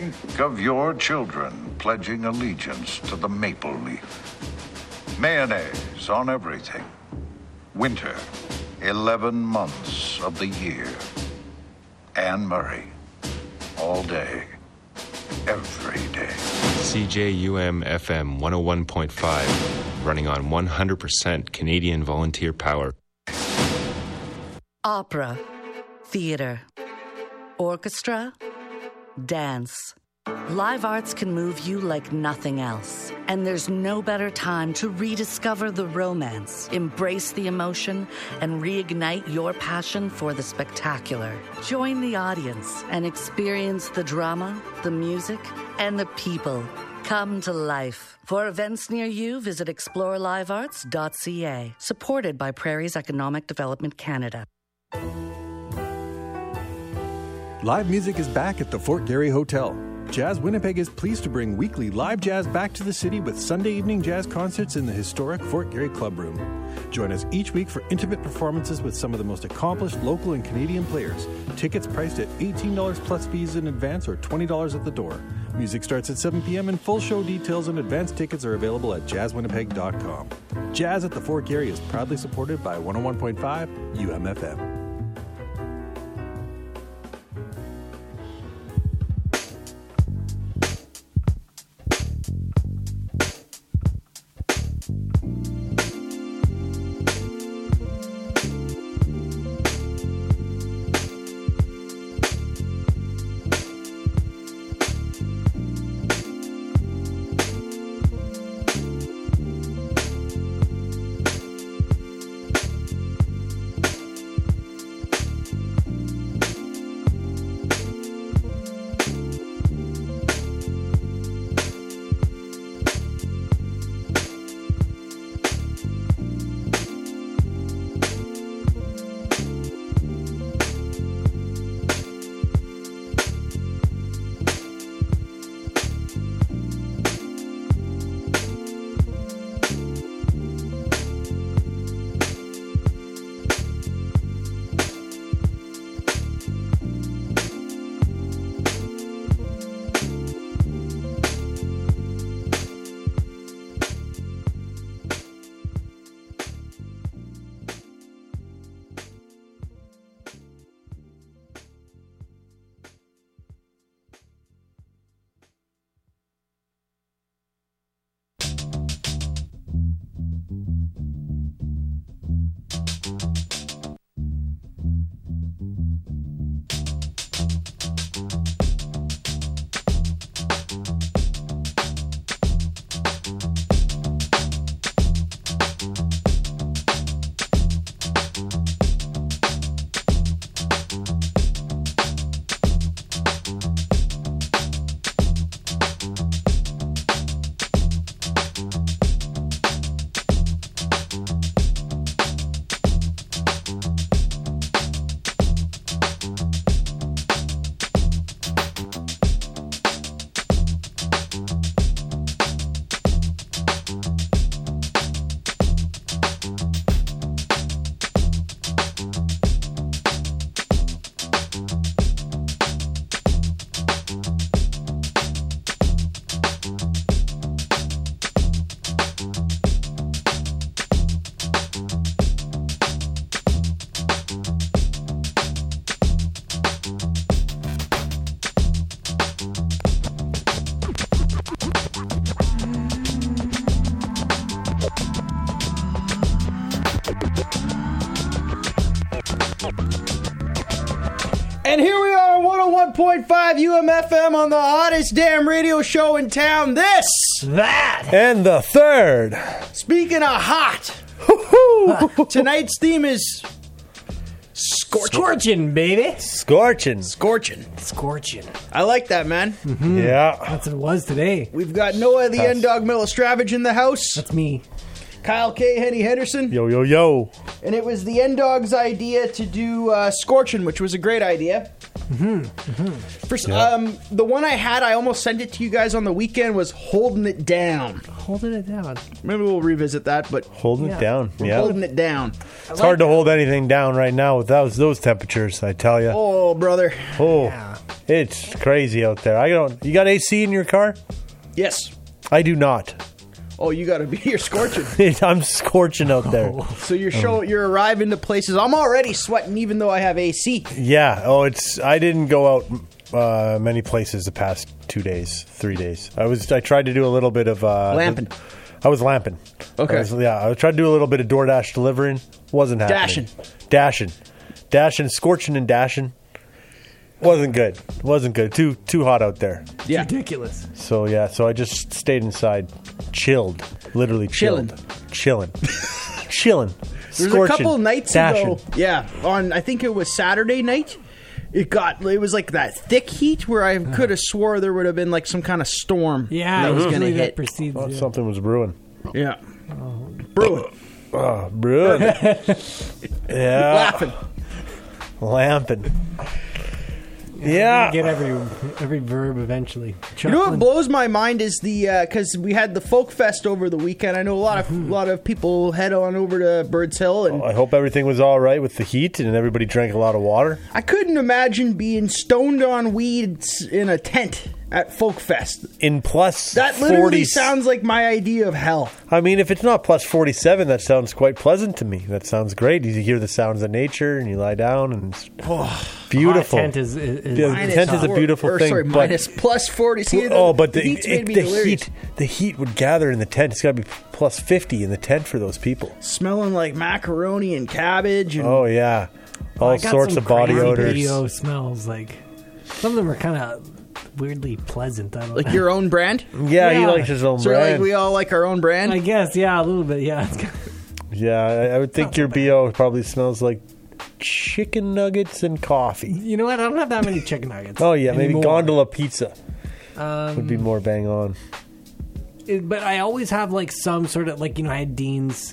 Think of your children pledging allegiance to the maple leaf. Mayonnaise on everything. Winter, 11 months of the year. Anne Murray, all day, every day. CJUM FM 101.5, running on 100% Canadian volunteer power. Opera, theater, orchestra, dance. Live arts can move you like nothing else. And there's no better time to rediscover the romance, embrace the emotion, and reignite your passion for the spectacular. Join the audience and experience the drama, the music, and the people come to life. For events near you, visit explorelivearts.ca. Supported by Prairie's Economic Development Canada. Live music is back at the Fort Garry Hotel. Jazz Winnipeg is pleased to bring weekly live jazz back to the city with Sunday evening jazz concerts in the historic Fort Garry Club Room. Join us each week for intimate performances with some of the most accomplished local and Canadian players. Tickets priced at $18 plus fees in advance or $20 at the door. Music starts at 7 p.m. and full show details and advance tickets are available at jazzwinnipeg.com. Jazz at the Fort Garry is proudly supported by 101.5 UMFM. And here we are on 101.5 UMFM on the hottest damn radio show in town. This, that, and the third. Speaking of hot, tonight's theme is Scorching, baby. Scorching. I like that, man. Mm-hmm. Yeah. That's what it was today. We've got Noah the N-Dog Milostravage in the house. That's me. Kyle K. Henny Henderson. Yo, yo, yo. And it was the N-Dog's idea to do Scorchin', which was a great idea. Mm-hmm. Mm-hmm. First, the one I had, I almost sent it to you guys on the weekend, was Holding It Down. Holding it down. Maybe we'll revisit that, but... Holding it down. We're holding it down. It's hard to hold anything down right now with those temperatures, I tell you. Oh, brother. Oh. Yeah. It's crazy out there. You got AC in your car? Yes. I do not. Oh, you're scorching. I'm scorching out there. So you're arriving to places. I'm already sweating even though I have AC. Yeah. I didn't go out many places the past 2 days, 3 days. I tried to do a little bit of Lamping. I was lamping. Okay. I tried to do a little bit of DoorDash delivering. Wasn't happening. Dashing, scorching and dashing. Wasn't good. Too hot out there. Yeah. Ridiculous. So I just stayed inside, chilled, literally chilling. Chilling. There's a couple nights ago. Yeah, on I think it was Saturday night. It was like that thick heat where I could have swore there would have been like some kind of storm. Yeah, that was going to usually that hit. precedes, Thought yeah. something was brewing. Yeah, brewing, Brewing. Yeah. Lamping. Yeah. You get every verb eventually. You know what blows my mind is because we had the Folk Fest over the weekend. I know a lot of people head on over to Birds Hill, and I hope everything was all right with the heat and everybody drank a lot of water. I couldn't imagine being stoned on weed in a tent at Folk Fest. In plus That literally 40 sounds like my idea of hell. I mean, if it's not plus 47, that sounds quite pleasant to me. That sounds great. You hear the sounds of nature and you lie down and it's beautiful. Tent is the tent is a beautiful thing. Minus plus 40. See, but the heat's made me delirious. heat would gather in the tent. It's got to be plus 50 in the tent for those people. Smelling like macaroni and cabbage. And Oh, yeah. All I got sorts some of body crazy odors. video smells like some of them are kind of weirdly pleasant. I don't like know. your own brand. Yeah, he Yeah. likes his own So brand. like we all like our own brand. I guess, yeah, a little bit, yeah. It's kind Yeah, I would think your BO probably smells like chicken nuggets and coffee. you know what? I don't have that many chicken nuggets. Oh, yeah, maybe anymore. gondola pizza would be more bang on. But I always have like some sort of like I had Dean's.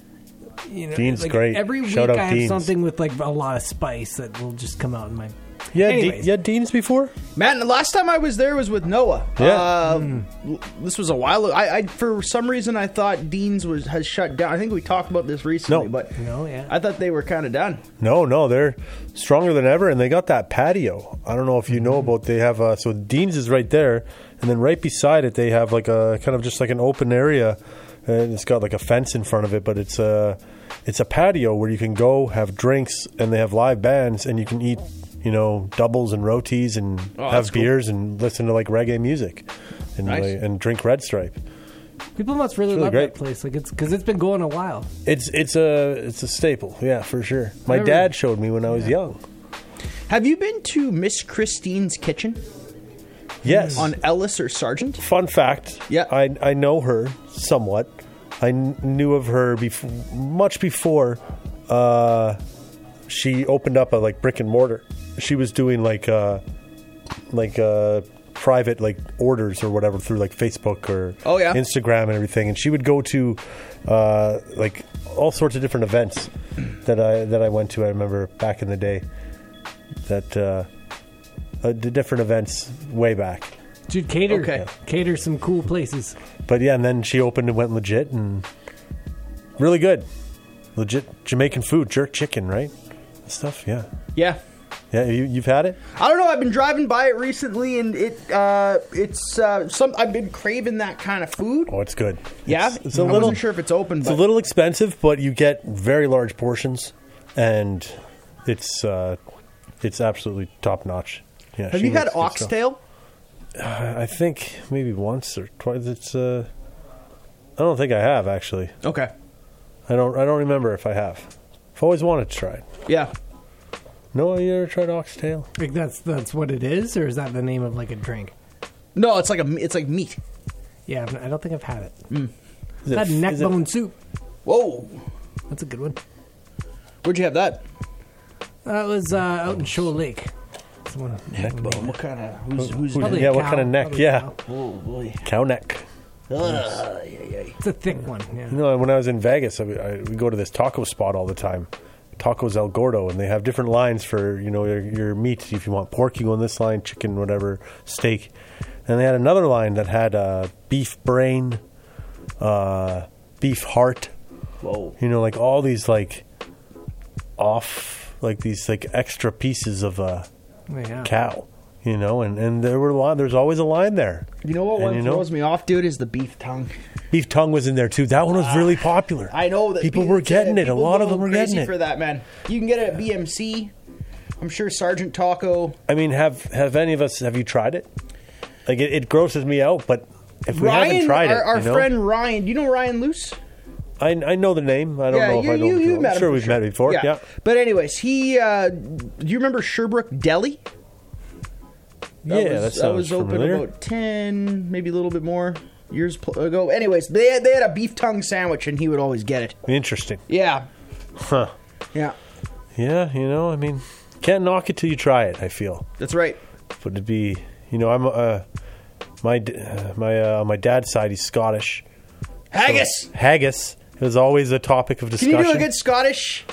Dean's like great. Every week Shout out I have Dean's. something with like a lot of spice that will just come out in my. Yeah, Anyways. you had Dean's before? Man, the last time I was there was with Noah. Yeah. This was a while ago. I for some reason I thought Dean's has shut down. I think we talked about this recently, No. but No, yeah. I thought they were kind of done. No, they're stronger than ever, and they got that patio. I don't know if you know about. They have so Dean's is right there, and then right beside it they have like a kind of just like an open area, and it's got like a fence in front of it, but it's a patio where you can go have drinks, and they have live bands, and you can eat doubles and rotis and that's have beers and listen to like reggae music, and Nice. and drink Red Stripe. People must really really love great. that place. Like it's because it's been going a while. It's a staple, yeah, for sure. My dad showed me when I was young. Have you been to Miss Christine's Kitchen Yes. on Ellis or Sargent? Fun fact. Yeah. I know her somewhat. I knew of her much before she opened up a brick and mortar. She was doing private orders or whatever through Facebook or Instagram and everything, and she would go to all sorts of different events that I went to. I remember back in the day that the different events way back. Dude, cater some cool places. But yeah, and then she opened and went legit and really good. Legit Jamaican food, jerk chicken, right? Stuff, yeah. Yeah. Yeah, you've had it? I don't know. I've been driving by it recently, and it's I've been craving that kind of food. Oh, it's good. Yeah, It's a I little, wasn't sure if it's open. It's But a little expensive, but you get very large portions, and it's absolutely top notch. Yeah. have she you had makes good stuff. oxtail? I think maybe once or twice. It's I don't think I have actually. Okay. I don't remember if I have. I've always wanted to try it. Yeah. No, you ever tried oxtail? Like that's what it is, or is that the name of like a drink? No, it's like meat. Yeah, I don't think I've had it. Is I've had neck is it- bone soup. Whoa. That's a good one. Where'd you have that? That was out in Shoal Lake. Neck bone. What kind of? Who's Probably Yeah, a what cow. kind of neck? Probably a Yeah. cow. Oh boy. Cow neck. It's a thick one. Yeah. You know, when I was in Vegas, we go to this taco spot all the time, Tacos El Gordo, and they have different lines for your meat. If you want pork, you go on this line, chicken, whatever, steak. And they had another line that had beef brain, beef heart. Whoa. Like all these these extra pieces of Yeah. cow. You know, and there's always a line there. You know what one throws me off, dude, is the beef tongue. Beef tongue was in there too. That one was really popular. I know that people were getting it. A lot of them were getting it for that, man. You can get it at BMC. I'm sure Sergeant Taco. I mean, have any of us? Have you tried it? Like it grosses me out, but if we haven't tried our friend Ryan, do you know Ryan Luce? I know the name. I don't know if I know. You met him. I'm sure we've met before. Yeah. But anyways, he. Do you remember Sherbrooke Deli? That was familiar. open about 10, maybe a little bit more years ago. Anyways, they had a beef tongue sandwich, and he would always get it. Interesting. Yeah. Huh. Yeah. Yeah, I mean, can't knock it till you try it, I feel. That's right. But it'd be, I'm my dad's side, he's Scottish. Haggis. So, haggis is always a topic of discussion. Can you do a good Scottish?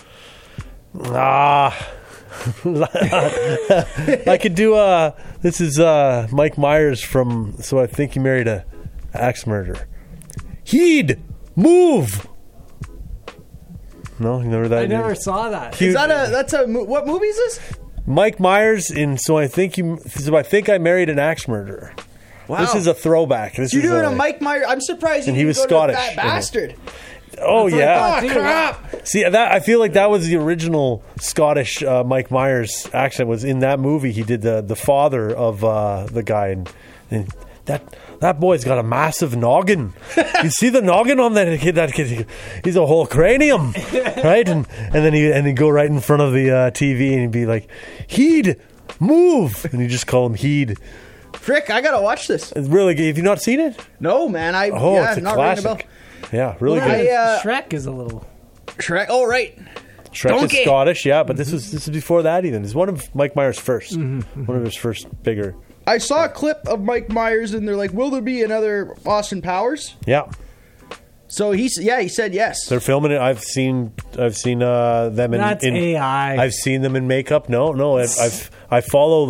I could do this is Mike Myers from So I Think He Married a Axe Murderer. He'd move. No, you remember that? I never saw that. What movie is this? Mike Myers in So I Think I Married an Axe Murderer. Wow. This is a throwback. You're doing a Mike Myers. I'm surprised he was Scottish. That bastard. Oh, yeah. Crap. See, I feel like that was the original Scottish Mike Myers accent. Was in that movie. He did the father of the guy, and that boy's got a massive noggin. You see the noggin on that kid? He's a whole cranium, right? And then he'd go right in front of the TV and he'd be like, "He'd move," and you just call him He'd. Frick, I gotta watch this. It's really good. Have you not seen it? No, man. It's a classic. Yeah, really good. Shrek is a little... Shrek? Oh, right. Shrek is Scottish, yeah, but this is before that even. It's one of Mike Myers' first. One of his first bigger. I saw a clip of Mike Myers, and they're like, will there be another Austin Powers? Yeah. So he said yes. They're filming it. I've seen them in... That's AI. I've seen them in makeup. No, I follow,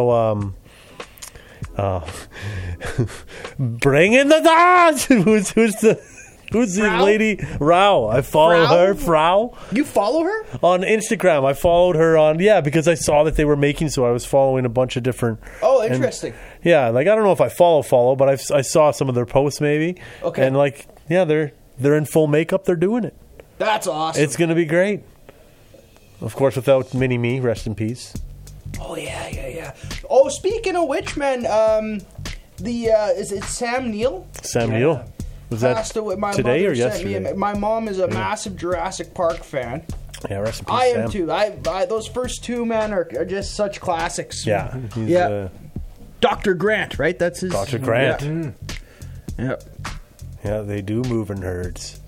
bring in the dogs! Who's the lady? Rao. I follow her. Frau. You follow her? On Instagram. I followed her because I saw that they were making, so I was following a bunch of different... Oh, interesting. I don't know if I follow, but I saw some of their posts maybe. Okay. And they're in full makeup. They're doing it. That's awesome. It's going to be great. Of course, without Mini-Me. Rest in peace. Oh, yeah. Oh, speaking of which, man, is it Sam Neill? Sam Neill. Was that today or yesterday? My mom is a massive Jurassic Park fan. Yeah, rest in peace, I am too. Those first two, man, are just such classics. Yeah. Dr. Grant, right? That's his... Dr. Grant. Yeah. Yeah, they do move in herds.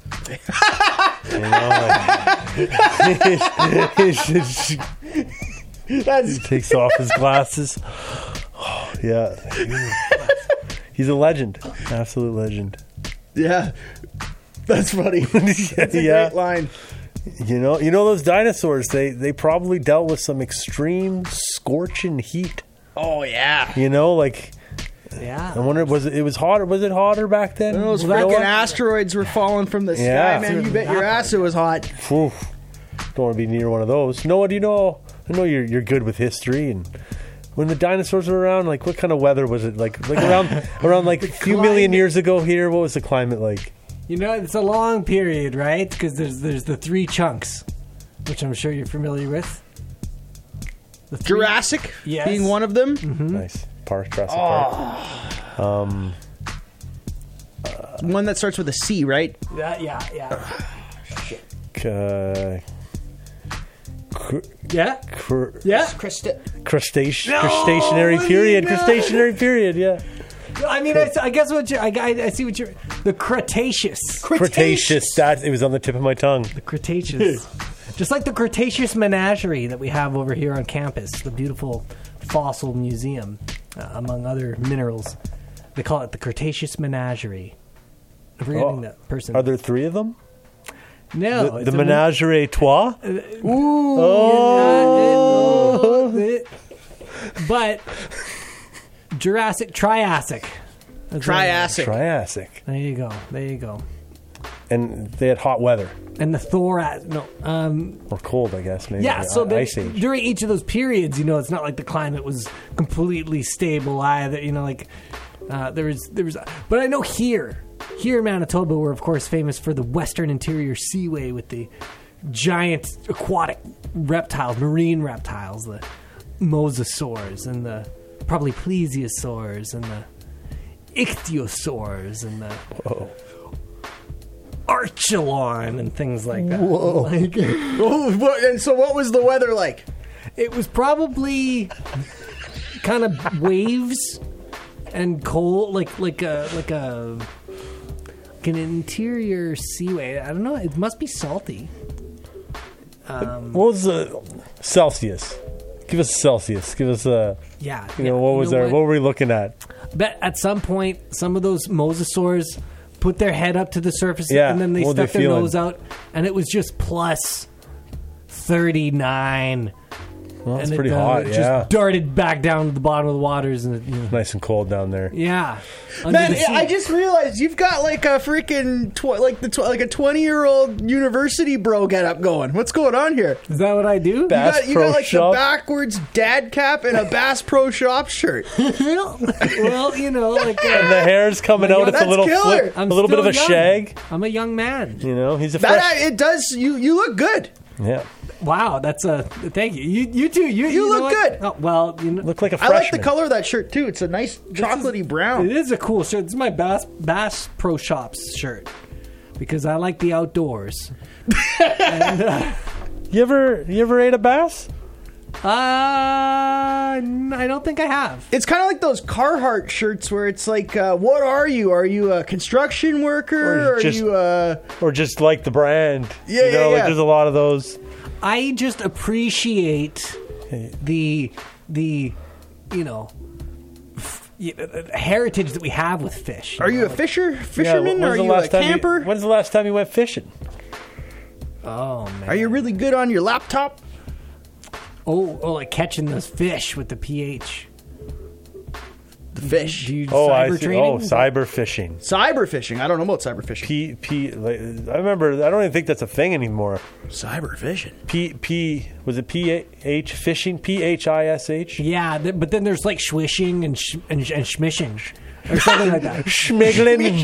He takes off his glasses. Oh, yeah. He's a legend. Absolute legend. Yeah. That's funny. That's a great line. You know those dinosaurs, they probably dealt with some extreme scorching heat. Oh, yeah. I wonder, was it hotter? Was it hotter back then? Those fucking asteroids were falling from the sky, man. You bet your ass it was hot. Don't want to be near one of those. Noah, do you know? I know you're good with history, and when the dinosaurs were around, what kind of weather was it like around a few million years ago here? What was the climate like? It's a long period, right? Because there's the three chunks, which I'm sure you're familiar with. Jurassic, being one of them. Mm-hmm. Nice. Jurassic Park. One that starts with a C, right? Yeah. Shit. Crustaceanary period. Crustaceanary period. Yeah. I mean, I guess I see what you're... The Cretaceous. Cretaceous. That, it was on the tip of my tongue. The Cretaceous. Just like the Cretaceous Menagerie that we have over here on campus, the beautiful fossil museum, among other minerals. They call it the Cretaceous Menagerie. I'm forgetting that person. Are there three of them? No. The Menagerie Trois? Ooh. But... Triassic. Triassic. There you go. And they had hot weather. and the Thor. Or cold, I guess. Maybe. Yeah, so Ice Age. during each of those periods, it's not like the climate was completely stable either. There was. But I know here in Manitoba, we're of course famous for the Western Interior Seaway with the giant aquatic reptiles, marine reptiles, the mosasaurs and the probably plesiosaurs and the ichthyosaurs and the archelon and things like that. Whoa! And so, what was the weather like? It was probably kind of waves and cold, like an interior seaway. I don't know. It must be salty. What was the Celsius? Give us Celsius. Give us a. Yeah. What was there? What were we looking at? Bet at some point, some of those mosasaurs put their head up to the surface and then they stuck their nose out, and it was just plus 39. Well, that's pretty hot, it just darted back down to the bottom of the waters. And nice and cold down there. Yeah. Man, I just realized you've got like a freaking like a 20-year-old university bro get up going. What's going on here? Is that what I do? You got like the backwards dad cap and a Bass Pro Shop shirt. Well, and the hair's coming out. It's a little flip, a little bit of a shag. I'm a young man. He's a fresh. It does. You look good. Yeah. Wow, that's a thank you. You too. You look good. Oh, well, look like a freshman. I like the color of that shirt too. It's a nice chocolatey brown. It is a cool shirt. This is my Bass Pro Shops shirt because I like the outdoors. And, you ever ate a bass? I don't think I have. It's kind of like those Carhartt shirts where it's like, what are you? Are you a construction worker? Or just like the brand? Yeah, Like there's a lot of those. I just appreciate the heritage that we have with fish. Are you a fisherman? Are you a camper? When's the last time you went fishing? Oh, man. Are you really good on your laptop? Oh, like catching those fish with the pH. The fish. Do you cyber training? Oh, cyber fishing. Cyber fishing. I don't know about cyber fishing. I remember. I don't even think that's a thing anymore. Cyber fishing. Was it PH fishing? PHISH? Yeah, but then there's like swishing and schmishing. Or something like that. Schmiggling.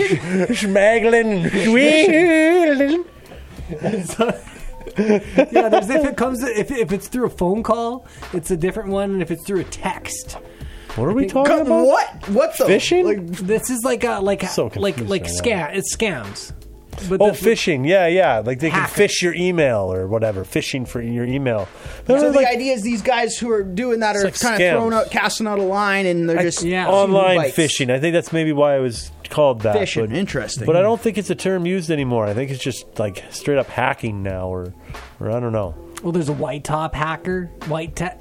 Yeah, if it's through a phone call, it's a different one, and if it's through a text. What are we talking about? What the fishing? This is like scam. It's scams. But phishing. Yeah. Like they can fish your email or whatever. Phishing for your email. So the idea is these guys who are doing that are kind of casting out a line, and they're just online fishing. I think that's maybe why it was called that. Fishing, interesting. But I don't think it's a term used anymore. I think it's just like straight up hacking now, or I don't know. Well, there's a white top hacker, white hat.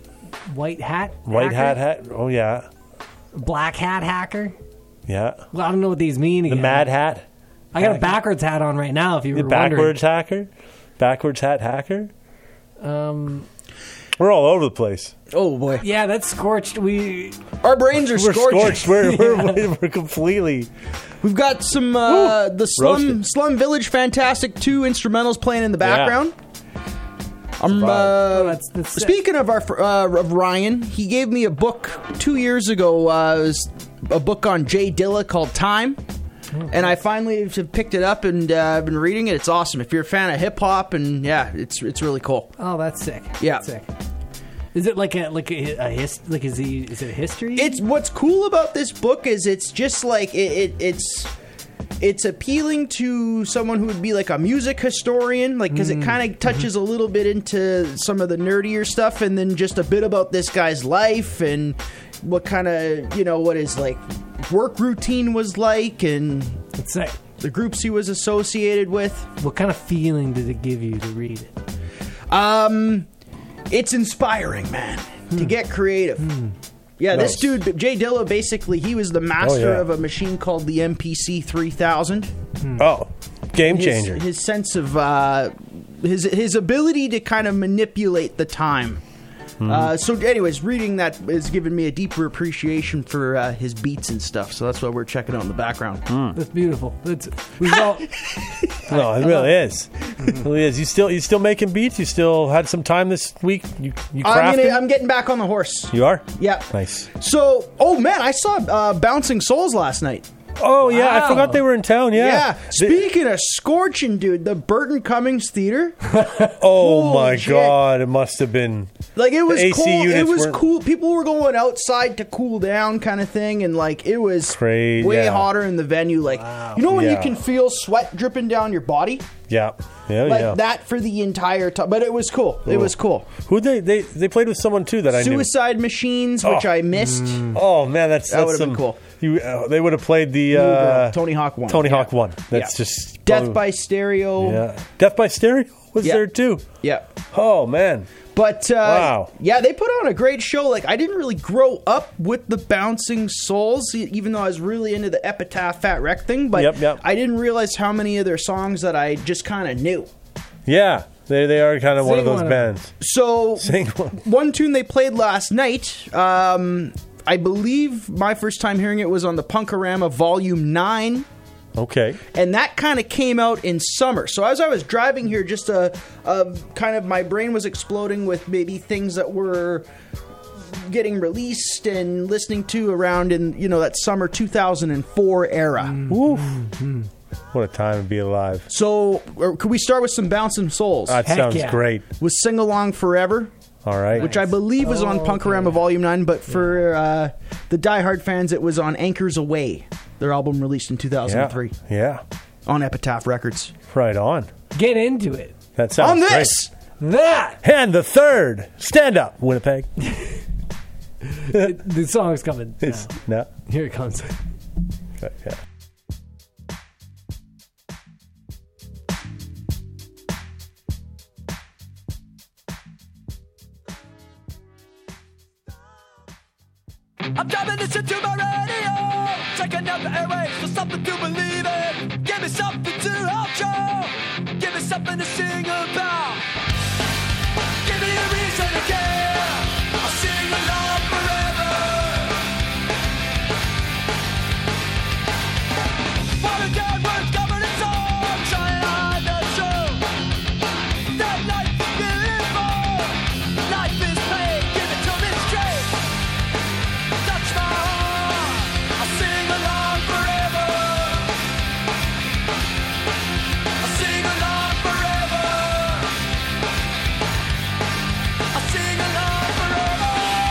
Hat. Oh yeah. Black hat hacker. Yeah. Well, I don't know what these mean. The Mad Hat. I got a backwards hat on right now. If you were backwards hacker, backwards hat hacker. We're all over the place. Oh boy. Yeah, that's scorched. Our brains are scorched. We're completely. We've got some the Slum Village Fantastic 2 instrumentals playing in the background. Speaking of of Ryan, he gave me a book 2 years ago. It was a book on Jay Dilla called Time. And I finally have picked it up and I've been reading it. It's awesome. If you're a fan of hip hop, and it's really cool. Oh, that's sick. Yeah. That's sick. Is it is it a history? It's what's cool about this book is it's just like it's appealing to someone who would be like a music historian, like because it kind of touches a little bit into some of the nerdier stuff, and then just a bit about this guy's life and what kind of what his like work routine was like, and the groups he was associated with. What kind of feeling did it give you to read it? It's inspiring, man, to get creative. Yeah, nice. This dude, Jay Dilla, basically, he was the master of a machine called the MPC 3000. Oh, game changer. His sense of his ability to kind of manipulate the time So, anyways, reading that has given me a deeper appreciation for his beats and stuff. So that's why we're checking out in the background. That's beautiful. We've all, No, it really is. It really is. You still making beats? You still had some time this week? You crafting? I'm getting back on the horse. You are? Yeah. Nice. So, oh man, I saw Bouncing Souls last night. Oh, yeah, I Wow. forgot they were in town, yeah. Speaking of scorching, dude, the Burton Cummings Theater. Oh, my Holy shit. God, it must have been... Like, it was The AC cool. It units was weren't- cool. People were going outside to cool down kind of thing, and, like, it was Crazy, way yeah. hotter in the venue. Like, you know when you Yeah. can feel sweat dripping down your body? Yeah. Yeah, Like, yeah. that for the entire time. But it was cool. It was cool. Who they played with someone, too, that I knew. Suicide Machines, which I missed. Oh, man, that's would've some... been cool. They would have played the... Girl, Tony Hawk 1. Tony Yeah. Hawk 1. That's Yeah. just... Death by Stereo. Yeah. Death by Stereo was Yeah. there, too. Yeah. Oh, man. But Wow. yeah, they put on a great show. Like, I didn't really grow up with the Bouncing Souls, even though I was really into the Epitaph Fat Wreck thing. But Yep. I didn't realize how many of their songs that I just kind of knew. Yeah. They are kind of one of Sing those one of bands. So Sing one. one tune they played last night, I believe my first time hearing it was on the Punkorama Volume 9. Okay. And that kind of came out in summer. So as I was driving here, just kind of my brain was exploding with maybe things that were getting released and listening to around in, that summer 2004 era. Woo. What a time to be alive. So could we start with some Bouncing Souls? That Heck sounds yeah. great. With Sing Along Forever, All right. which I believe was on Punkorama Volume 9, but for the diehard fans, it was on Anchors Away, their album released in 2003 Yeah. on Epitaph Records. Right on. get into it. That sounds On great. this! That And the third. Stand up, Winnipeg. the song's coming. It's, now. no. Here it comes. Okay, yeah. I'm driving this into my radio, checking out the airwaves for something to believe in. Give me something to hold you, give me something to sing about. Give me a reason to care, I'll sing along forever. Water down words covered in song, trying to hide the truth. That life is beautiful, life is pain, give it to me straight. Touch my heart, I'll sing along forever. I'll sing along forever. I'll sing along forever.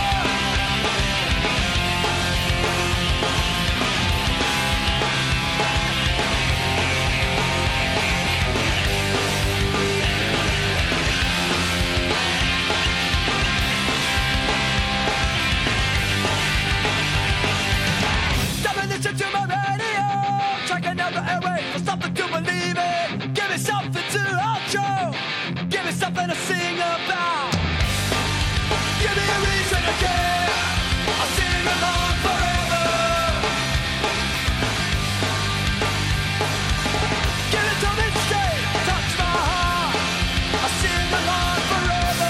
Dumping this into my radio, tracking out the airwaves for something to believe in. Give me something to hold you, give me something to sing about. Give me a reason to care, I'll sing along forever. Give it to me straight, touch my heart, I'll sing along forever.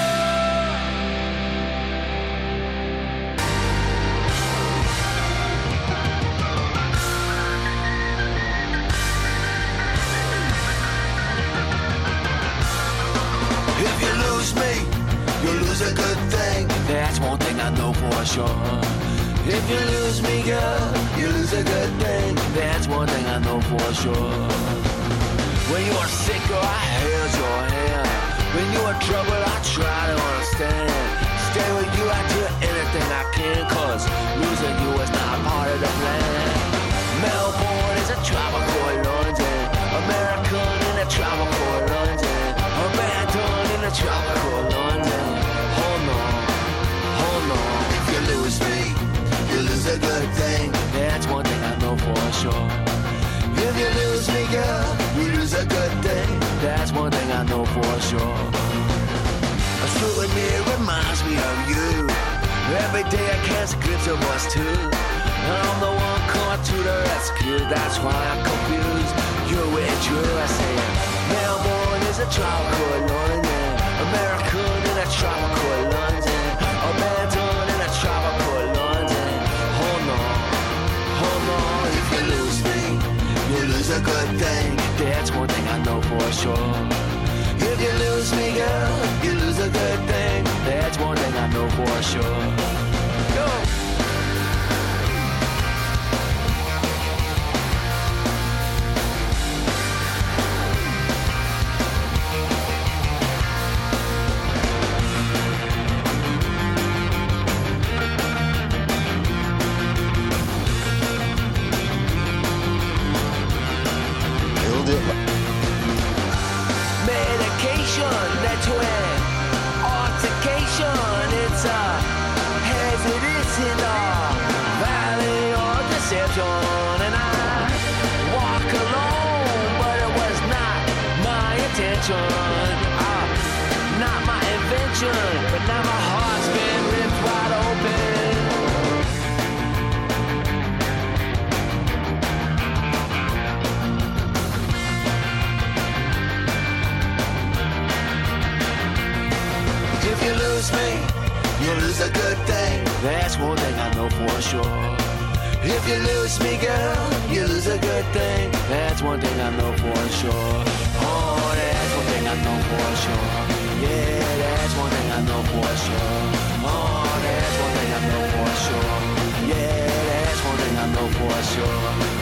If you lose me, you'll lose a good thing. That's one thing I know for sure. If you lose me, girl, you lose a good thing. That's one thing I know for sure. When you are sick, oh, I held your hand. When you are troubled, I try to understand. Stay with you, I do anything I can, cause losing you is not part of the plan. Melbourne is a tropical London. American in a tropical London. Abandoned in a tropical London. Hold on. If you lose me, you lose a good thing. That's one thing I know for sure. If you lose me, girl, you lose a good thing. That's one thing I know for sure. A souvenir reminds me of you. Every day I catch a glimpse of us two. I'm the one coming to the rescue. That's why I'm confused. You're with true, I say. Melbourne is a tropical London. American in a tropical London. for sure. If you lose me, girl, you lose a good thing. That's one thing I know for sure. Go! Medication, that's when altercation, it's a hesitancy in the valley of deception. And I walk alone, but it was not my intention. Not my invention, but now my heart's been ripped wide open. If you lose me, you lose a good thing. That's one thing I know for sure. If you lose me, girl, you lose a good thing. That's one thing I know for sure. Oh, that's one thing I know for sure. Yeah, that's one thing I know for sure. Oh, that's one thing I know for sure. Yeah, that's one thing I know for sure.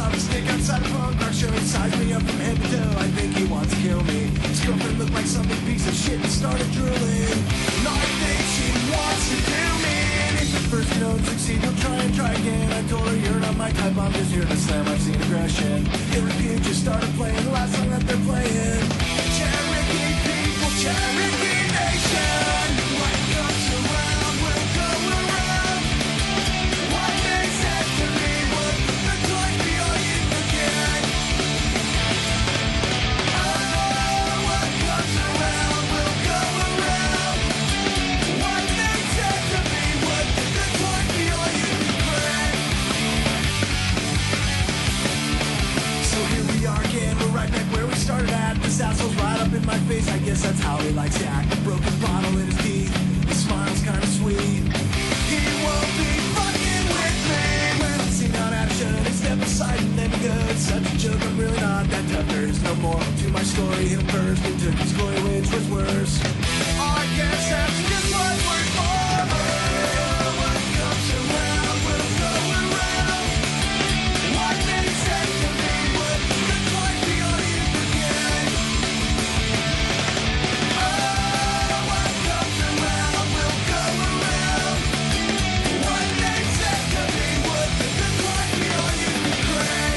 love a stick outside a punk rock show. He sized me up from head to toe. I think he wants to kill me. His girlfriend looked like some big piece of shit and started drooling. And I think she wants to do me. And if at first you don't succeed, you'll try again. I told her you're not my type, I'm just here to slam. I've seen aggression. Hit repeat, just started playing the last song that they're playing. Cherokee people, Cherokee nation. What comes around will go around. What they said to me would the joy be all you can get. Oh, what comes around will go around. What they said to me would the joy be all you can get. So here we are again, we're right back where we started at. This asshole's right up in my face, I guess that's how he likes to act. A broken bottle in his teeth, his smile's kinda sweet. He won't be fucking with me. When I'm seen on action, he step aside and let me go. It's such a joke, I'm really not that tough. There's no more to my story. Hit him first and took his glory, which was worse. I guess that's just what we're for. What comes around will go around. What they said to me would the joy be all you could get. Oh, what comes around will go around. What they said to me would the joy be all you could get.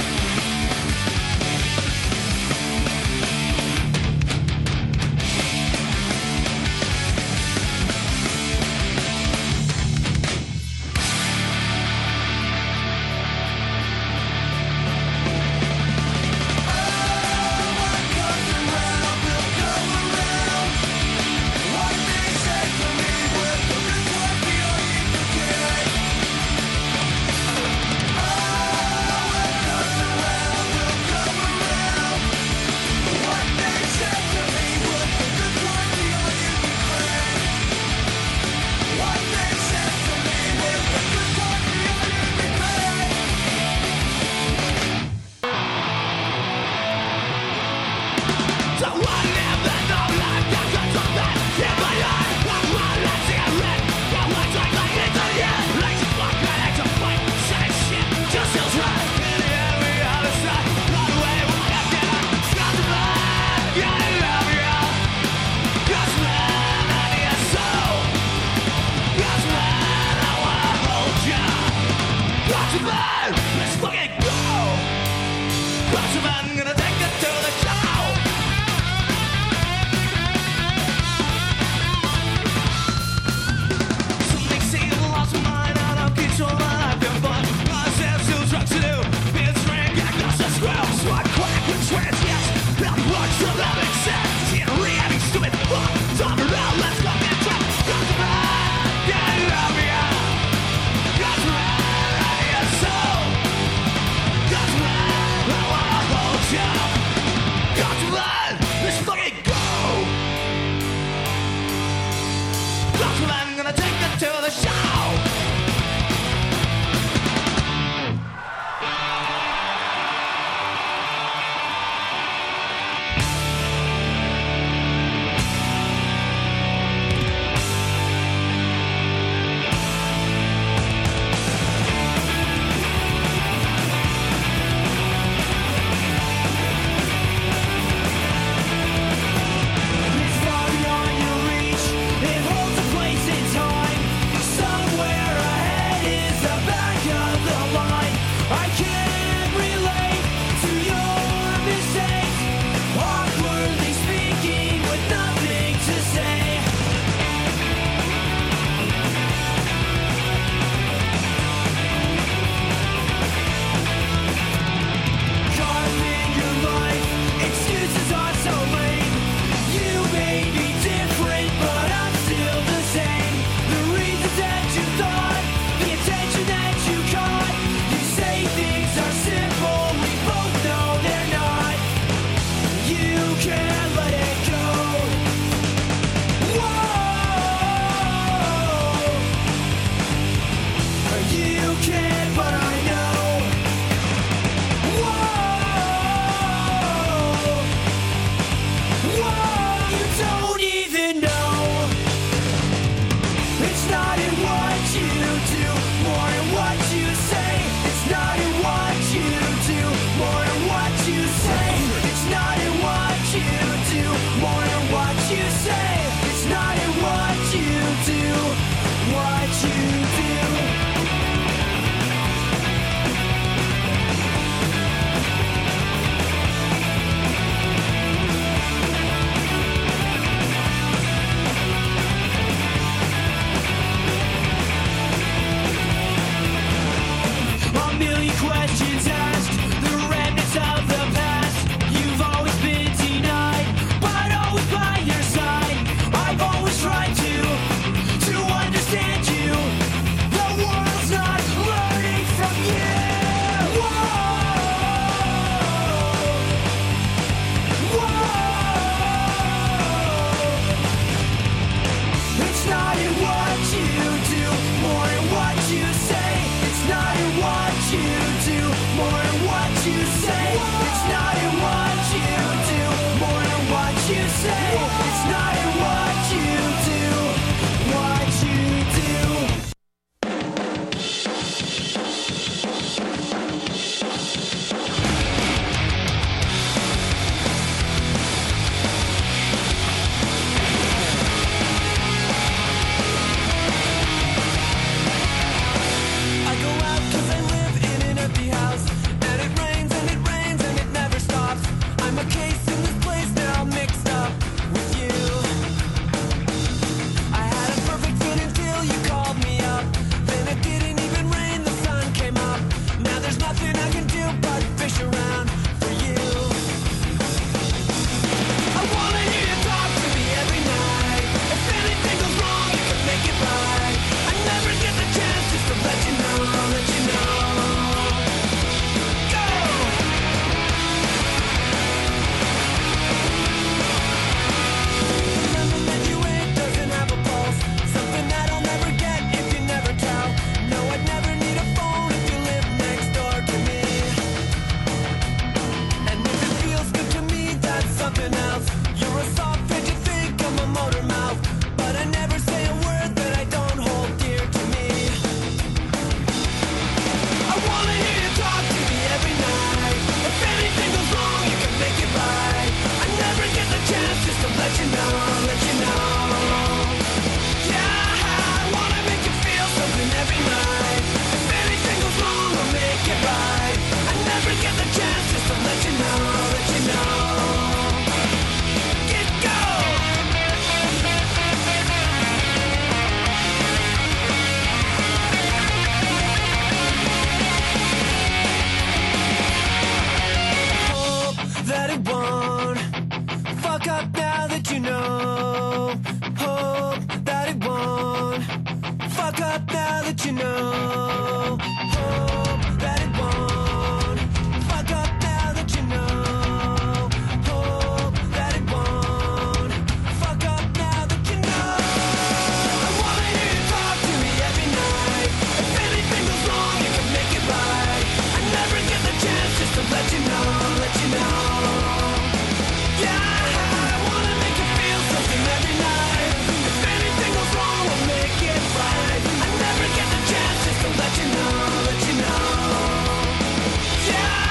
up now that you know. Hope that it won't. Fuck up now that you know. Hope that it won't. Fuck up now that you know. I wanna hear you talk to me every night. If anything goes wrong, you can make it right. I never get the chance just to let you know, let you know. Yeah, I wanna make you feel something every night. If anything goes wrong, we'll make it right. I never get the chance just to let you know, let you know. Yeah,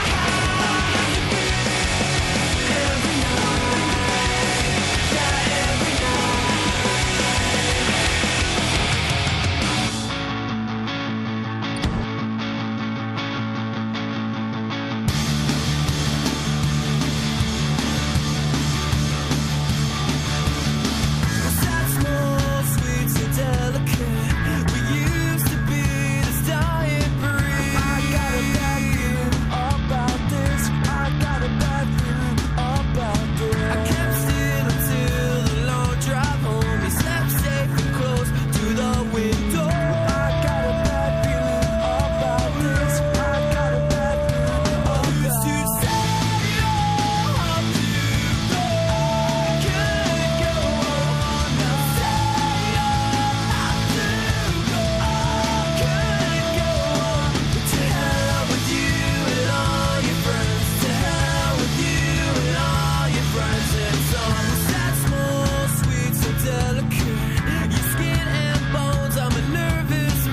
every night. Yeah, every sad, small, sweet, so delicate. We used to be this dying breed. I got a bad feeling about this. I got a bad feeling about this. I kept still until the long drive home. You slept safe and close to the window. I got a bad feeling about this. I got a bad feeling about this. You say you have to go. I can't go on. Now say you have to go. I can't go on. To hell with you and all your friends. To hell with you and all your friends. It's on the sad, small, sweet, so delicate. Your skin and bones, I'm a nervous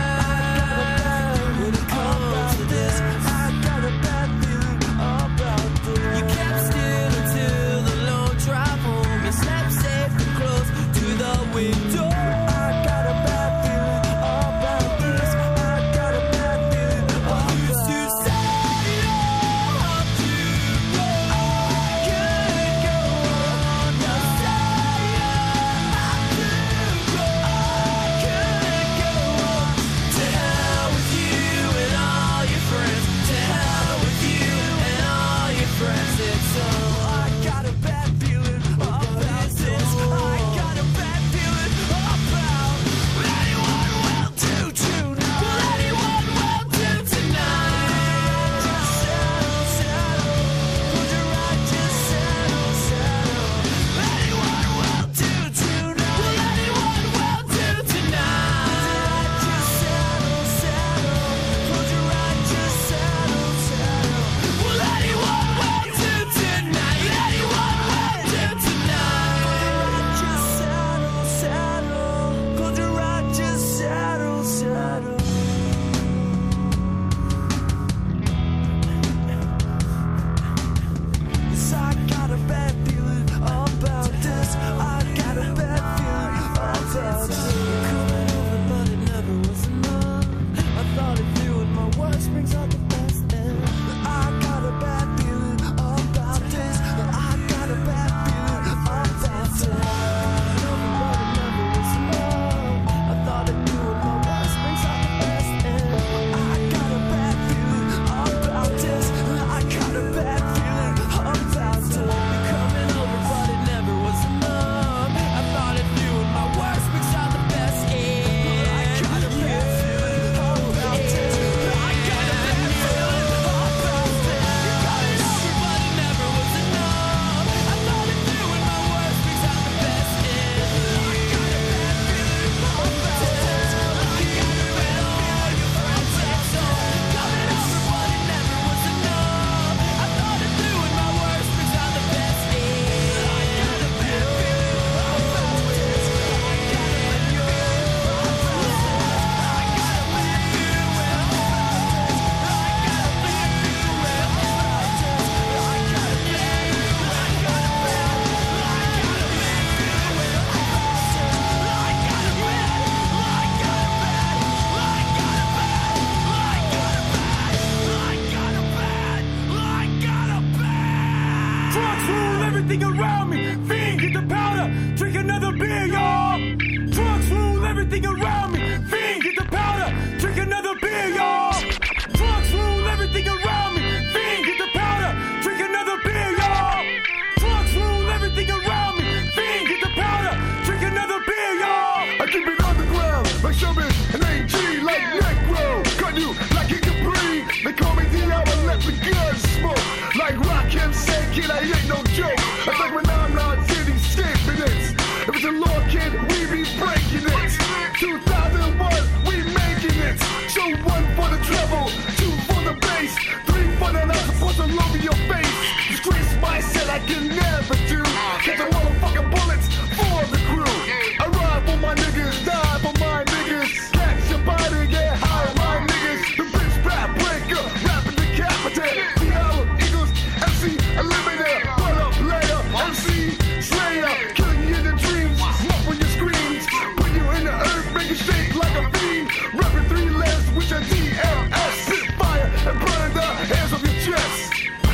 wreck. When it comes to this, I got a bad feeling about this. You kept still until the long drive home. You slept safe and close to the window. I got a bad feeling about this. I got a bad feeling about this. You say you have to go. I can't go on. Now say you have to go. I can't go on. To hell with you and all your friends. To hell with you and all your friends. It's all. I got a bad feeling about this. I got a bad feeling about what anyone will do tonight. What anyone will do tonight. Just settle, settle. Close your eyes, just settle, settle. Anyone will do tonight. What anyone will do tonight. Just settle, settle. Close your eyes, just settle, settle. What anyone will do tonight. Anyone will do tonight. Just settle, settle. Close your eyes, just settle, settle. Yes, I got a bad feeling about this. I got a bad feeling about this. Coming over, but it never was enough. I thought it through, and my worst brings out the best in. I got a bad feeling about this. I got a bad feeling about this. Coming over, but it never was enough. I thought it through, and my worst brings out the best in. I got a bad feeling about this. I got a bad feeling about this. Coming over, but it never was enough. I thought it through, and my worst brings out the best in. I got a bad feeling about this. I got a bad feeling about this. Coming over, but it never was enough. I thought it through, and my worst brings out the best in. I got a bad feeling about this. I got a bad feeling about this. Coming over, but it never was enough. I thought it through, and my worst brings out the best in. I got a bad feeling about this. I got a bad feeling about this. I got a bad feeling about this. I got a bad feeling about this. I got a bad Trucks rule everything around me. Fiend, get the powder, drink another beer, y'all. Trucks rule everything around me. Fiend, get the powder, drink another beer, y'all. Trucks rule everything around me. Fiend, get the powder, drink another beer, y'all. Trucks rule everything around me. Fiend, get the powder, drink another beer, y'all. I keep it underground, like Sherman and kid, I ain't no joke. I think when I'm not city escaping it. If it's a law, kid, we be breaking it. 2001, we making it. So 1 for the treble, 2 for the bass, 3 for the nuts, supposed to over your face. Disgrace mindset I can never do. Catch the motherfucking bullets for the crew. I ride for my niggas, die for my niggas. Catch your body, get high, my niggas. The bitch rap breaker, rapping decapitated. Diablo, Eagles, MC, Eliminator. What up, player? MC, Slayer. Killing you in the dreams, muffle your screams. Put you in the earth, make it shake like a fiend. Rapping 3 legs with your DLS. Spit fire and burn the hands of your chest.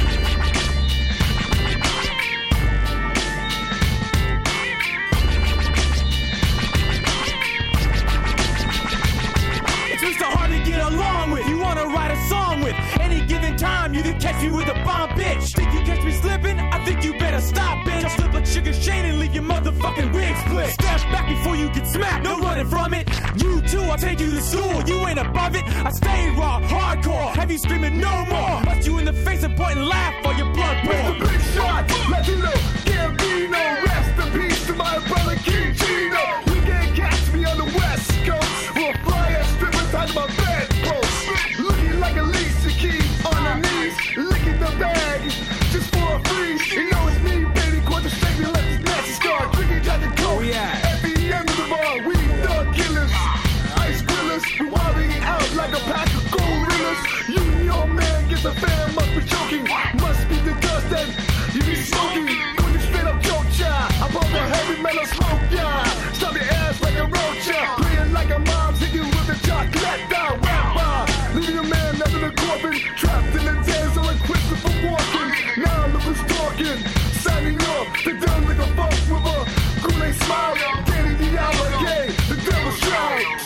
Mr. Hard to get along with, you wanna write a song with. Any given time, you can catch me with a bomb, bitch. Think you catch me slipping? I think you better stop, bitch. I'll slip like Sugar Shane and leave your motherfucking wig split. Step back before you get smacked, no running from it. You too, I'll take you to school, you ain't above it. I stay raw, hardcore, have you screaming no more. Bust you in the face and point and laugh while your blood pours. Big shot, Latino, Gambino. Rest in peace to my brother King Gino. You can't catch me on the West Coast. We'll fly a strip inside of my bedpost. Looking like Alicia Keys on her knees, licking the bag just for a free. You know it's me, baby. Quarter straight, me let this nasty start. Drinking Johnny Coke. At the end of the bar, we thug killers, ice grillers. We wilding out like a pack of gorillas. You and your man get the fan, must be choking. Must be the dust that you be smoking. Going straight up choke ya. I pump a heavy metal smoke ya. Stop your ass like a roach ya. Playing like a mom's hit you with a chocolate down rapper. Leaving a man under the coffin, trapped in the days of like Christopher Walken. Now look who's talking. Signing off, the dumb like a funk with a Kool-Aid smile. Danny Diablo, gay, the devil's strike.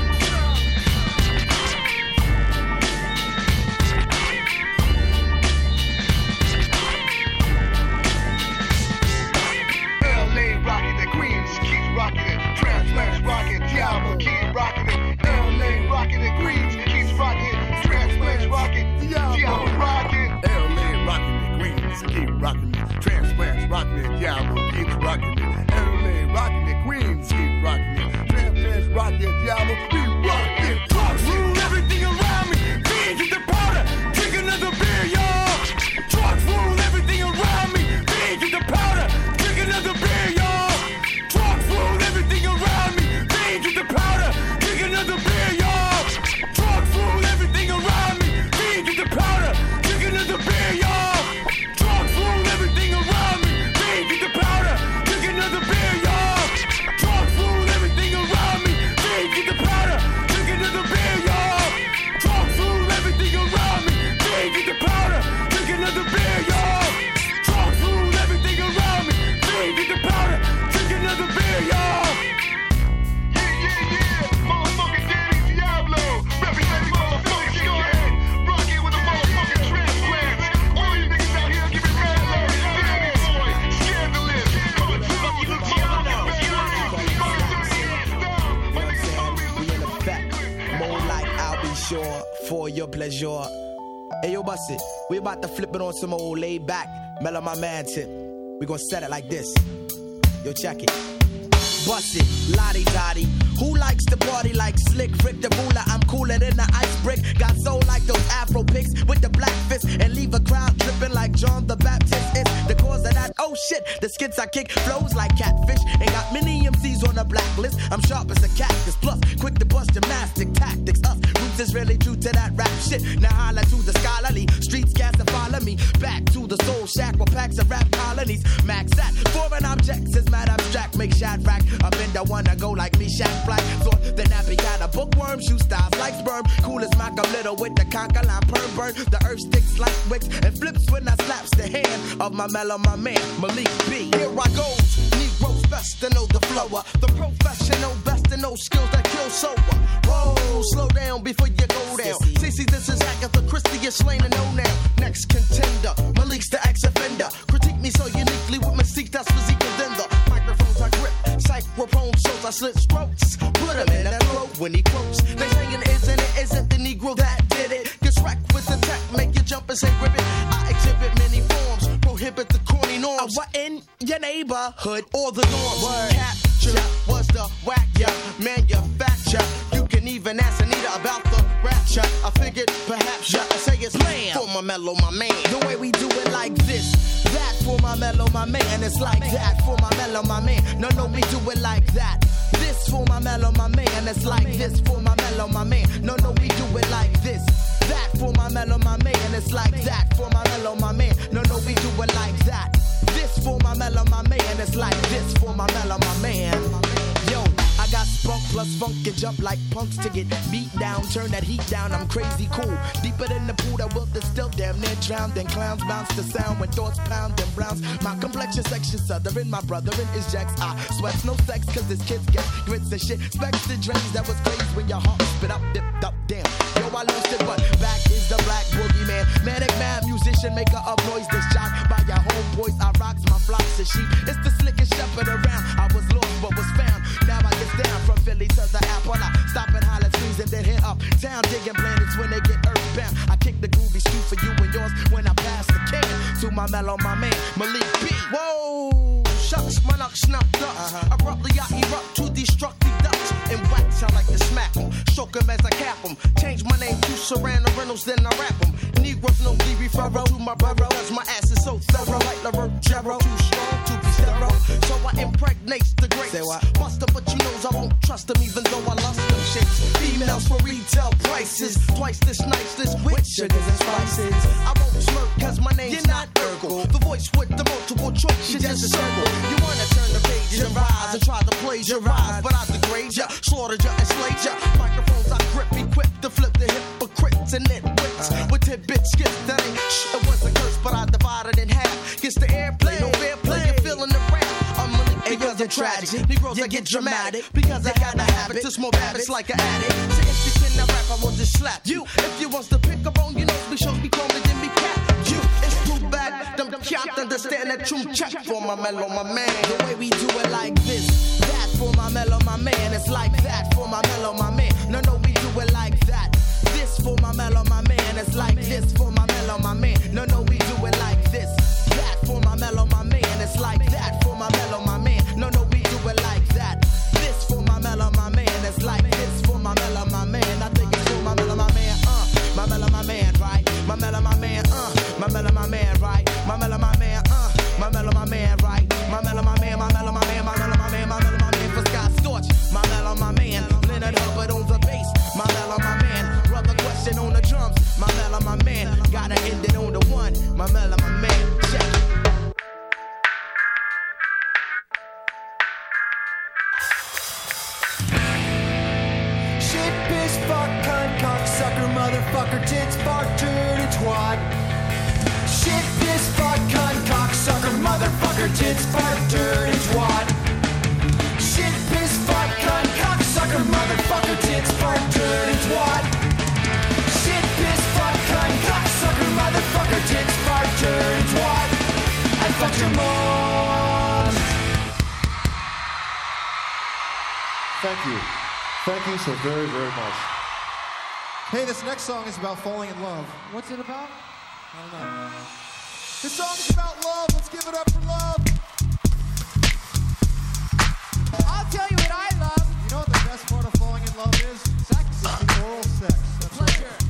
Rocking it, transplants rocking, Diablo keep rocking it, LA rocking it, Greens keeps rocking it, transplants rocking, Diablo rocking, LA rocking it, Greens keep rocking it, transplants rocking it, Diablo keeps rocking it, LA rocking it, Greens keep rocking it, transplants rocking it, Diablo we rock it. Drugs rule everything around me, fiends get the powder, drink another beer, y'all. Drugs rule everything around me, fiends get the powder, drink another beer, y'all. Drugs rule everything around me. They get the powder. Drink another beer, y'all. Drugs rule everything around me. They get the powder. Drink another beer, y'all. Drugs rule everything around me. They get the powder. Drink another beer, y'all. Drugs rule everything around me. They get the powder. Drink another beer, y'all. Drugs rule everything around me. They get the powder. Drink another beer, y'all. Drugs rule everything around me. They get the powder. Another beer, y'all. Yeah. Motherfucking Danny Diablo. Representing motherfucking gang. Rocking with the motherfucking transplants. All you niggas out here giving mad love. Danny boy. Scandalous. We in effect. More like I'll be sure for your pleasure. Hey, yo, bust it. We about to flip it on some old laid back. Mellow my man tip. We gonna set it like this. Yo, check it. Bust it, lottie dottie. Who likes to party like Slick Rick the Ruler? I'm cooler than the ice brick. Got soul like those Afro pics with the black fist and leave a crowd tripping like John the Baptist. It's the cause of that. Oh shit, the skits I kick flows like catfish and got many MCs on the blacklist. I'm sharp as a cactus, plus quick to bust gymnastic tactics. Us roots is really true to that rap shit. Now holla to the scholarly streets, cast and follow me back to the soul shack where packs of rap colonies. Max at foreign objects is mad abstract. Make Shadrach up in the one to go like me, Shaq Black. So the nappy got a bookworm, shoe styles like sperm. Cool as Malcolm Little with the conker line perm burn. The earth sticks like wicks and flips when I slaps the hand of my mellow, my man, Malik B. Here I goes, Negroes best to know the flower. The professional best to know skills that kill sober. Whoa, slow down before you go down. Cece, this is Agatha Christie, you're slain and know now. Next contender, Malik's the ex-offender. Critique me so uniquely with mystique, that's physique and then the microphones I grip. Psychrophone shows I slit strokes. Put him in that throat when he quotes. They saying isn't the Negro that did it. Gets wrecked with the tech, make you jump and say ribbit. I exhibit many forms, prohibit your neighborhood or the norm. Word. Capture was the whack, yeah, manufacture. You can even ask Anita about the rapture. I figured perhaps you could say it's lamb for my mellow, my man. The way we do it like this, that for my mellow, my man. It's like that for my mellow, my man. No, we do it like that. This for my mellow, my man. It's like this for my mellow, my man. No, we do it like this. That for my mellow, my man. It's like that for my mellow, my man. No, we do it like that. This for my mellow, my man. It's like this for my mellow, my man. Yo, I got spunk plus funk and jump like punks to get beat down. Turn that heat down, I'm crazy cool. Deeper than the pool that will distill, damn near drowned. Then clowns bounce the sound when thoughts pound and browns. My complexion section southern, my brother in is Jacks. I sweats no sex cause this kids get grits and shit. Specs the drains that was crazy when your heart spit up, dipped up, damn. Yo, I lost it, but back is the black boogeyman. Manic mad musician, maker of noise that's shocked by your homeboys. I rocks my flocks of sheep. It's the slickest shepherd around. I was lost but was found. Now I get down from Philly to the apple. I stop at Highland Springs and then hit uptown. Digging planets when they get earthbound. I kick the groovy street for you and yours when I pass the can to my mellow, my man, Malik B. Whoa, shucks, my knock snuffed up. Abruptly I erupt to destructive Dutch. And wax, I like to smack them. Stroke them as I cap them. Change my name to Serrano Reynolds, then I rap them. Negroes no D referral to my brother. Cause my ass is so thorough. Like LaRoe Jarrow, too strong to be sterile. So I impregnate the greats. Say what? Buster, but you knows I won't trust them even though I lust them shits. Females for retail prices. Twice this nice, this with sugars and spices. I won't smirk cause my name's not Urkel. The voice with the multiple choice is just a circle. You wanna turn the pages and rise and try to plagiarize, but I degrade ya, slaughtered ya, enslaved ya. Microphones I grip, equipped to flip the hypocrites and nitwits with tidbit skips that ain't shh. It was a curse, but I divided in half. Gets the airplay, no fair play. You're feeling the rap. I'm Malik because I'm tragic. Negroes I get dramatic because I got a habit to smoke habits like an addict. So if you cannot rap, I will just slap you. If you wants to pick up on your nose, be sure be calling then be cap you. It's too bad, them can't understand that true check for my mellow, my man. The way we do it like this, that for my mellow, my man. It's like that for my mellow, my man. No, we do it like that. This for my mellow, my man. It's like this for my mellow, my man. No, we do it like this. That for my mellow, my man. It's like that for my mellow, my man. No, we do it like that. This for my mellow, my man. It's like this for my mellow, my man. I think it's for my mellow, my man. My mellow, my man, right? My mellow, my man. My mellow, my man, right? My mellow, my man. My mellow, my man, right? My mellow, my man. My mellow, my man. My mellow, my man. My mellow, my man. For Scott Storch. My mellow, my man. Leonard Hubbard on the bass. My mellow, my man. Brother Question on the drums. My mellow, my man. Gotta end it on the one. My mellow, my man. Check it. Shit, piss, fuck, cunt, cocksucker, motherfucker, tits, fart, turd, and twat. Shit, piss, fuck, cunt, cocksucker, motherfucker, tits, fart, turd, and twat. Shit, piss, fuck, cunt, cocksucker, motherfucker, tits, fart, turd, and twat. Shit, piss, fuck, cunt, cocksucker, motherfucker, tits, fart, turd, and twat. I fucked your mom. Thank you. Thank you so very, very much. Hey, this next song is about falling in love. What's it about? I don't know. This song is about love. Let's give it up for love. I'll tell you what I love. You know what the best part of falling in love is? Sex. It's the oral sex. That's Pleasure. Right.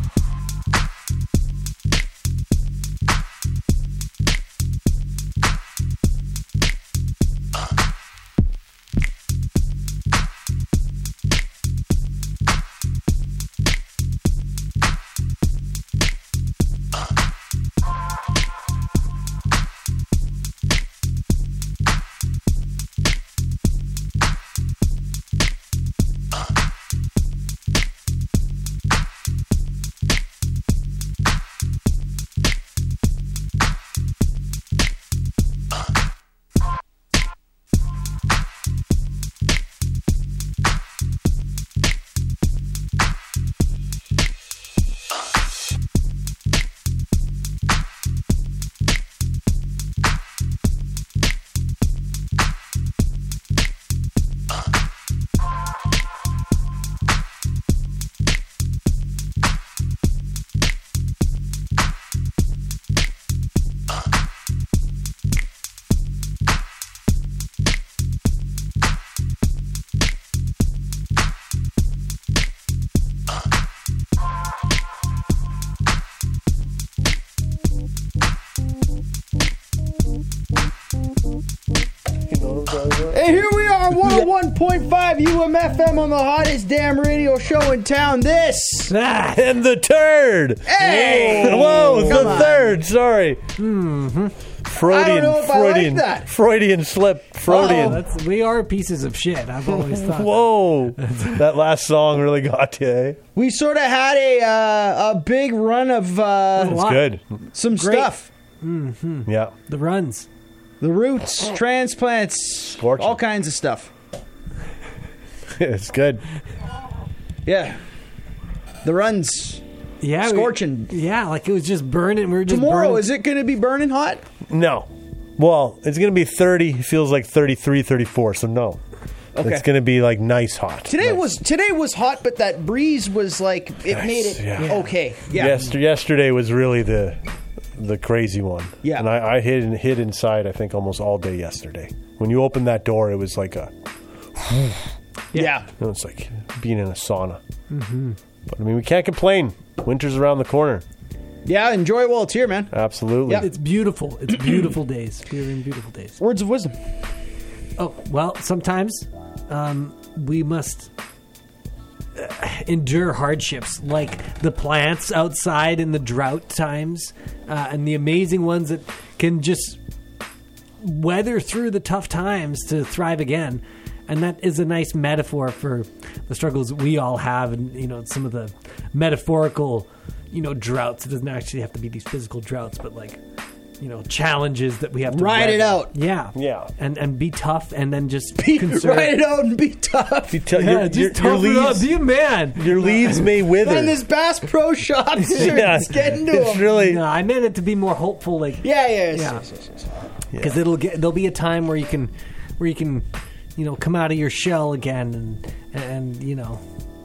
Hey, here we are, 101.5 UMFM on the hottest damn radio show in town. This and the third. Hey, whoa, come the on. third. Sorry. Freudian, I don't know if Freudian, I like that. Freudian slip. Freudian. We are pieces of shit. I've always thought. Whoa, that last song really got you. Eh? We sort of had a big run of It's good. some stuff. Yeah, The runs. The roots, transplants, Scorching. all kinds of stuff. it's good. Yeah. The runs. Yeah, Scorching. like it was just burning. We were just Tomorrow, burning. is it going to be burning hot? No. Well, it's going to be 30. It feels like 33, 34. So no. Okay. It's going to be like nice hot. Today Nice. was hot, but that breeze was like it made it okay. Yeah. Yesterday was really the crazy one. Yeah. And I hid inside, I think, almost all day yesterday. When you opened that door, it was like a... Yeah. You know, it's like being in a sauna. Mm-hmm. But, I mean, we can't complain. Winter's around the corner. Yeah, enjoy it while it's here, man. Absolutely. Yeah. It's beautiful. It's beautiful days. We're in beautiful days. Words of wisdom. Oh, well, sometimes we must endure hardships like the plants outside in the drought times and the amazing ones that can just weather through the tough times to thrive again. And that is a nice metaphor for the struggles we all have and, you know, some of the metaphorical, you know, droughts. It doesn't actually have to be these physical droughts, but like, you know, challenges that we have to Ride it weather. out. Yeah. Yeah. And be tough and then just Ride it out and be tough. just tough it up. Be a man. Your leaves may wither. And this Bass Pro Shops shirt, Yeah. it's getting to It's them. really... No, I meant it to be more hopeful. Like Yeah. because there'll be a time where you can, you know, come out of your shell again and you know,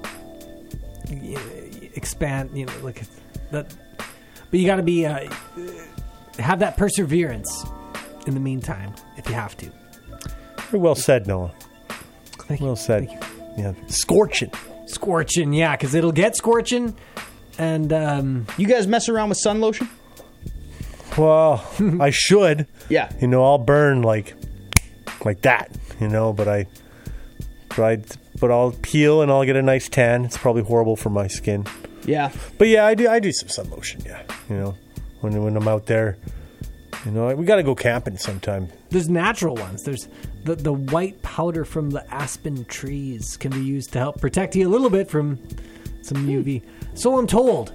expand. You know, like that. But you got to be have that perseverance in the meantime if you have to. Very well said, Noah. Thank you. Well said. Thank you. Yeah. Scorching, yeah, because it'll get scorching, and you guys mess around with sun lotion? Well, I should. Yeah. You know, I'll burn like that. You know, but I'll peel and I'll get a nice tan. It's probably horrible for my skin. Yeah. But yeah, I do some sun lotion. Yeah. You know, when I'm out there, you know, we got to go camping sometime. there's natural ones. There's the white powder from the aspen trees can be used to help protect you a little bit from some UV. So I'm told.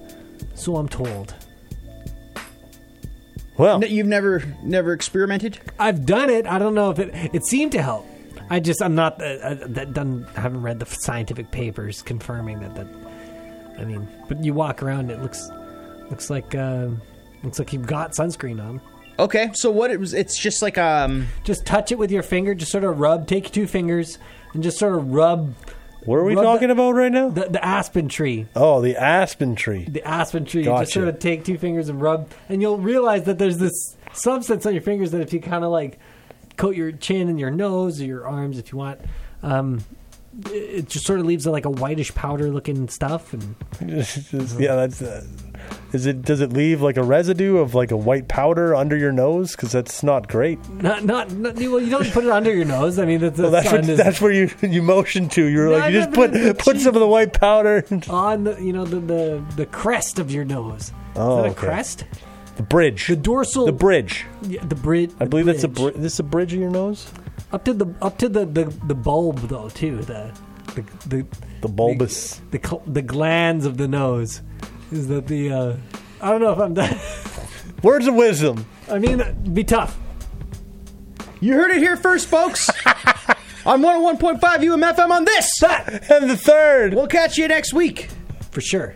Well, you've never experimented? I've done it. I don't know if it seemed to help. I'm not haven't read the scientific papers confirming that. I mean, but you walk around, it looks like you've got sunscreen on. Okay, so what it was? It's just like just touch it with your finger. Just sort of rub. Take your two fingers and just sort of rub. What are we talking about right now? The aspen tree. Oh, the aspen tree. The aspen tree. Gotcha. Just sort of take two fingers and rub, and you'll realize that there's this substance on your fingers that if you kind of like coat your chin and your nose or your arms, if you want, it just sort of leaves like a whitish powder looking stuff. And yeah, that's. Does it leave like a residue of like a white powder under your nose? Because that's not great. Not well, you don't put it under your nose. I mean, that's where you motion to. You're like, you just put some of the white powder on the crest of your nose. Oh, is that a okay. crest? The bridge. The dorsal. The bridge. Yeah, the bridge. I believe that's this a bridge of your nose. Up to the bulb though too. The bulbous. The glands of the nose. Is that the? I don't know if I'm done. Words of wisdom. I mean, be tough. You heard it here first, folks. On 101.5 UMFM on this. That and the third. We'll catch you next week. For sure.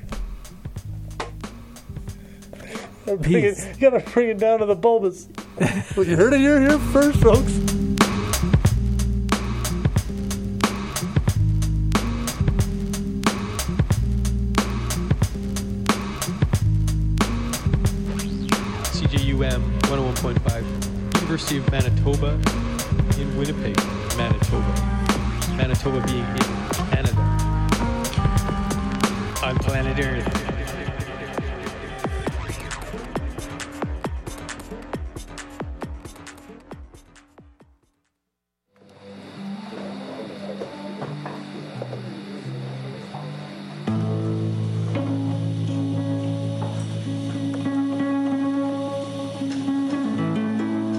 You gotta bring it down to the bulbous. Well, you heard it here first, folks. CJUM 101.5, University of Manitoba in Winnipeg, Manitoba being in Canada. On planet Earth.